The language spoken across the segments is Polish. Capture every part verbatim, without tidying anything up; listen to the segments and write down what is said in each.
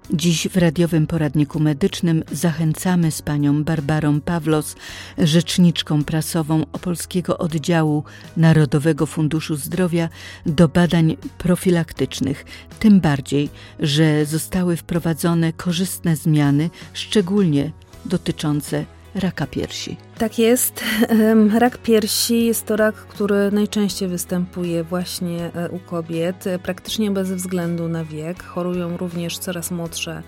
Dziś w radiowym poradniku medycznym zachęcamy z panią Barbarą Pawlos, rzeczniczką prasową Opolskiego Oddziału Narodowego Funduszu Zdrowia, do badań profilaktycznych. Tym bardziej, że zostały wprowadzone korzystne zmiany, szczególnie dotyczące raka piersi. Tak jest. Rak piersi jest to rak, który najczęściej występuje właśnie u kobiet, praktycznie bez względu na wiek. Chorują również coraz młodsze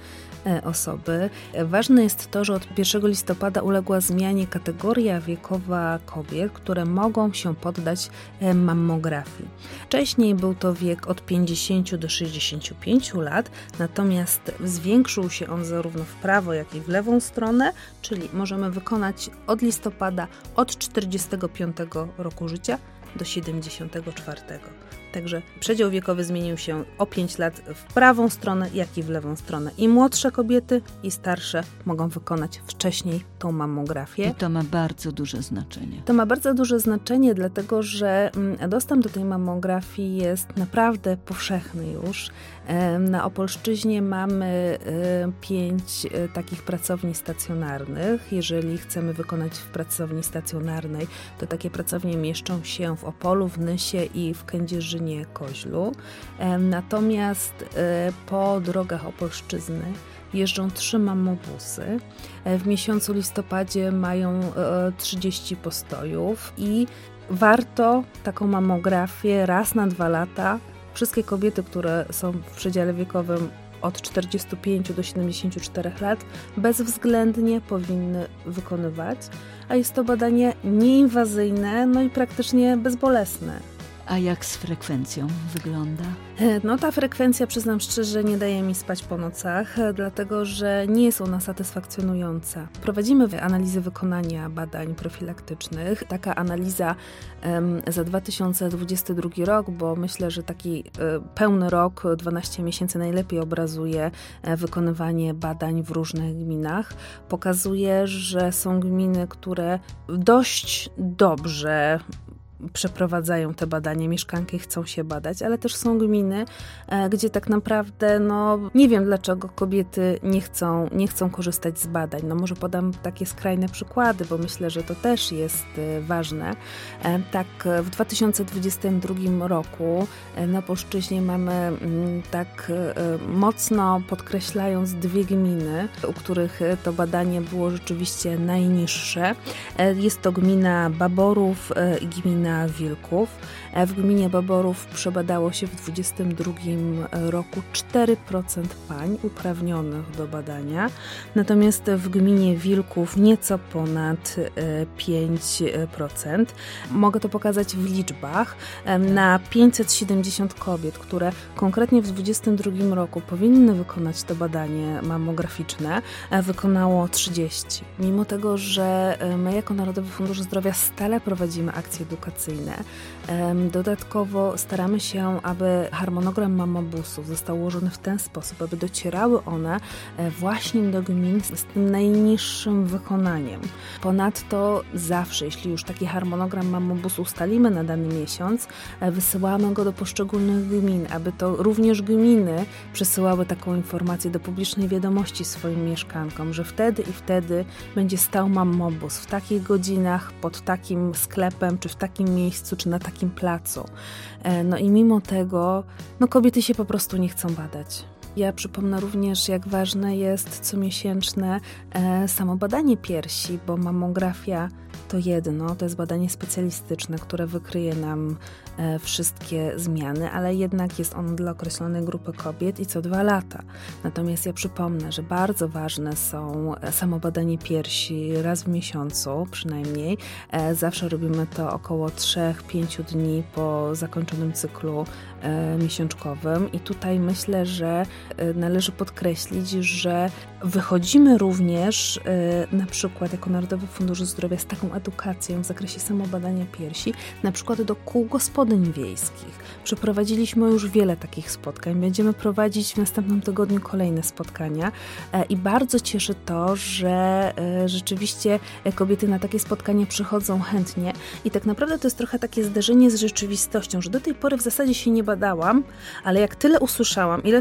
osoby. Ważne jest to, że od pierwszego listopada uległa zmianie kategoria wiekowa kobiet, które mogą się poddać mammografii. Wcześniej był to wiek od pięćdziesięciu do sześćdziesięciu pięciu lat, natomiast zwiększył się on zarówno w prawo, jak i w lewą stronę, czyli możemy wykonać od listopada od czterdziestego piątego roku życia do siedemdziesiątego czwartego. Także przedział wiekowy zmienił się o pięć lat w prawą stronę, jak i w lewą stronę. I młodsze kobiety, i starsze mogą wykonać wcześniej tą mammografię. I to ma bardzo duże znaczenie. To ma bardzo duże znaczenie, dlatego że dostęp do tej mammografii jest naprawdę powszechny już. Na Opolszczyźnie mamy pięć takich pracowni stacjonarnych. Jeżeli chcemy wykonać w pracowni stacjonarnej, to takie pracownie mieszczą się w Opolu, w Nysie i w Kędzierzynie-Koźlu. Natomiast po drogach Opolszczyzny jeżdżą trzy mammobusy. W miesiącu listopadzie mają trzydzieści postojów i warto taką mammografię raz na dwa lata. Wszystkie kobiety, które są w przedziale wiekowym od czterdziestu pięciu do siedemdziesięciu czterech lat, bezwzględnie powinny wykonywać, a jest to badanie nieinwazyjne, no i praktycznie bezbolesne. A jak z frekwencją wygląda? No ta frekwencja, przyznam szczerze, nie daje mi spać po nocach, dlatego że nie jest ona satysfakcjonująca. Prowadzimy analizy wykonania badań profilaktycznych. Taka analiza um, za dwa tysiące dwudziesty drugi rok, bo myślę, że taki um, pełny rok, dwanaście miesięcy najlepiej obrazuje um, wykonywanie badań w różnych gminach. Pokazuje, że są gminy, które dość dobrze przeprowadzają te badania, mieszkanki chcą się badać, ale też są gminy, gdzie tak naprawdę, no nie wiem dlaczego kobiety nie chcą, nie chcą korzystać z badań. No może podam takie skrajne przykłady, bo myślę, że to też jest ważne. Tak w dwa tysiące dwudziestym drugim roku na Opolszczyźnie mamy tak mocno podkreślając dwie gminy, u których to badanie było rzeczywiście najniższe. Jest to gmina Baborów i gmina Wilków. W gminie Baborów przebadało się w dwudziestym drugim roku cztery procent pań uprawnionych do badania, natomiast w gminie Wilków nieco ponad pięć procent. Mogę to pokazać w liczbach. Na pięćset siedemdziesiąt kobiet, które konkretnie w dwudziestym drugim roku powinny wykonać to badanie mammograficzne, wykonało trzydzieści. Mimo tego, że my jako Narodowy Fundusz Zdrowia stale prowadzimy akcje edukacyjne, dodatkowo staramy się, aby harmonogram mammobusów został ułożony w ten sposób, aby docierały one właśnie do gmin z tym najniższym wykonaniem. Ponadto zawsze, jeśli już taki harmonogram mammobusu ustalimy na dany miesiąc, wysyłamy go do poszczególnych gmin, aby to również gminy przesyłały taką informację do publicznej wiadomości swoim mieszkankom, że wtedy i wtedy będzie stał mammobus w takich godzinach, pod takim sklepem, czy w takim miejscu, czy na takim placu. No i mimo tego, no kobiety się po prostu nie chcą badać. Ja przypomnę również, jak ważne jest comiesięczne e, samo badanie piersi, bo mammografia to jedno, to jest badanie specjalistyczne, które wykryje nam e, wszystkie zmiany, ale jednak jest ono dla określonej grupy kobiet i co dwa lata. Natomiast ja przypomnę, że bardzo ważne są samo badanie piersi raz w miesiącu przynajmniej. E, zawsze robimy to około trzy do pięciu dni po zakończonym cyklu e, miesiączkowym i tutaj myślę, że e, należy podkreślić, że wychodzimy również e, na przykład jako Narodowy Fundusz Zdrowia z taką edukacją w zakresie samobadania piersi, na przykład do kół gospodyń wiejskich. Przeprowadziliśmy już wiele takich spotkań. Będziemy prowadzić w następnym tygodniu kolejne spotkania i bardzo cieszy to, że rzeczywiście kobiety na takie spotkania przychodzą chętnie i tak naprawdę to jest trochę takie zderzenie z rzeczywistością, że do tej pory w zasadzie się nie badałam, ale jak tyle usłyszałam, ile to może szkód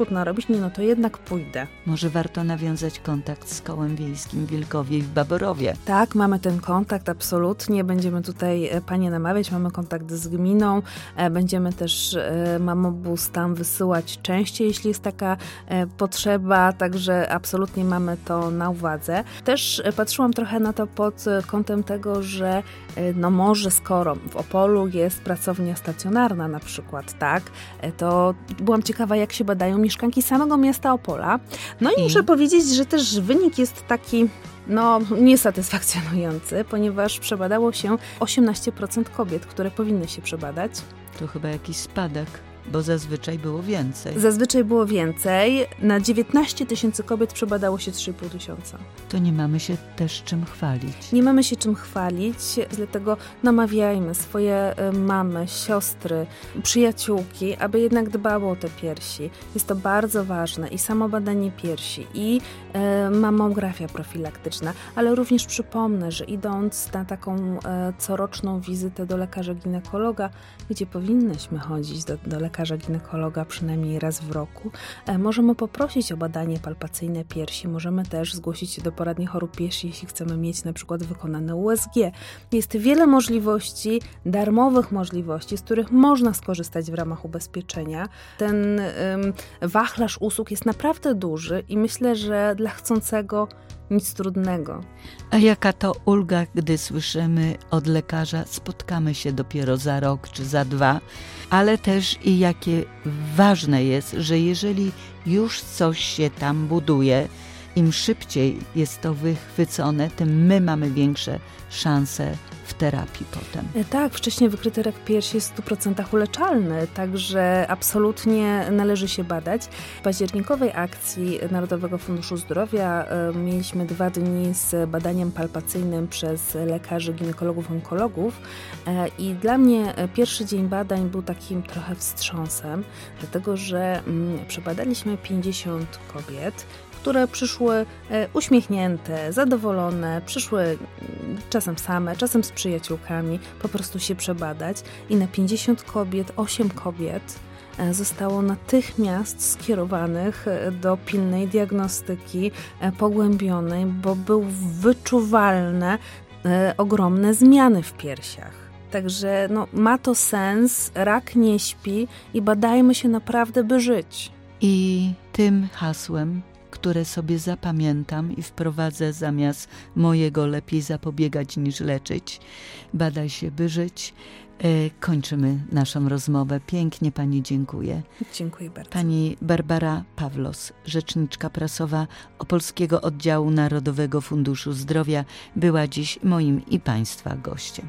samochód narobić, nie, no to jednak pójdę. Może warto nawiązać kontakt z Kołem Wiejskim w Wilkowie i w Baborowie. Tak, mamy ten kontakt, absolutnie. Będziemy tutaj panie namawiać, mamy kontakt z gminą. Będziemy też mamobus tam wysyłać częściej, jeśli jest taka potrzeba, także absolutnie mamy to na uwadze. Też patrzyłam trochę na to pod kątem tego, że no może skoro w Opolu jest pracownia stacjonarna na przykład, tak, to byłam ciekawa, jak się badają mieszkanki samego miasta Opola. No i, I muszę powiedzieć, że też wynik jest taki no niesatysfakcjonujący, ponieważ przebadało się osiemnaście procent kobiet, które powinny się przebadać. To chyba jakiś spadek, bo zazwyczaj było więcej. Zazwyczaj było więcej. Na dziewiętnaście tysięcy kobiet przebadało się trzy i pół tysiąca. To nie mamy się też czym chwalić. Nie mamy się czym chwalić, dlatego namawiajmy swoje mamy, siostry, przyjaciółki, aby jednak dbało o te piersi. Jest to bardzo ważne i samo badanie piersi, i e, mamografia profilaktyczna, ale również przypomnę, że idąc na taką e, coroczną wizytę do lekarza ginekologa, gdzie powinnyśmy chodzić do, do lekarza ginekologa przynajmniej raz w roku, e, możemy poprosić o badanie palpacyjne piersi, możemy też zgłosić się do poradni chorób piersi, jeśli chcemy mieć na przykład wykonane U S G. Jest wiele możliwości, darmowych możliwości, z których można skorzystać w ramach ubezpieczenia. Ten ym, wachlarz usług jest naprawdę duży i myślę, że dla chcącego nic trudnego. A jaka to ulga, gdy słyszymy od lekarza, spotkamy się dopiero za rok czy za dwa, ale też i jakie ważne jest, że jeżeli już coś się tam buduje, im szybciej jest to wychwycone, tym my mamy większe szanse w terapii potem. Tak, wcześniej wykryty rak piersi jest w stu procentach uleczalny, także absolutnie należy się badać. W październikowej akcji Narodowego Funduszu Zdrowia y, mieliśmy dwa dni z badaniem palpacyjnym przez lekarzy, ginekologów, onkologów y, i dla mnie pierwszy dzień badań był takim trochę wstrząsem, dlatego że y, przebadaliśmy pięćdziesiąt kobiet, które przyszły uśmiechnięte, zadowolone, przyszły czasem same, czasem z przyjaciółkami, po prostu się przebadać i na pięćdziesiąt kobiet, osiem kobiet zostało natychmiast skierowanych do pilnej diagnostyki pogłębionej, bo były wyczuwalne ogromne zmiany w piersiach. Także no, ma to sens, rak nie śpi i badajmy się naprawdę, by żyć. I tym hasłem, które sobie zapamiętam i wprowadzę zamiast mojego lepiej zapobiegać niż leczyć, badaj się, by żyć. E, kończymy naszą rozmowę. Pięknie pani dziękuję. Dziękuję bardzo. Pani Barbara Pawlos, rzeczniczka prasowa Opolskiego Oddziału Narodowego Funduszu Zdrowia, była dziś moim i państwa gościem.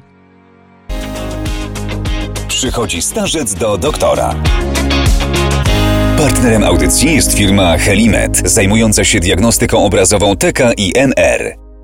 Przychodzi starzec do doktora. Partnerem audycji jest firma Helimed, zajmująca się diagnostyką obrazową T K i N R.